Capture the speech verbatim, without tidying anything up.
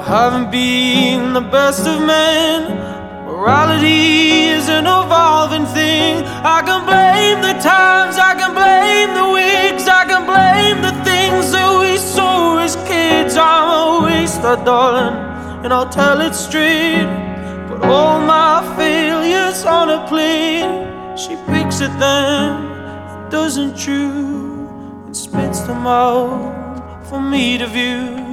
haven't been the best of men. Morality is an evolving thing. I can blame the times, I can blame the wigs, I can blame the things that we saw as kids. I'm a waster, darling, and I'll tell it straight. Put all my failures on a plate. She picks at them, doesn't chew, and spits them out for me to view.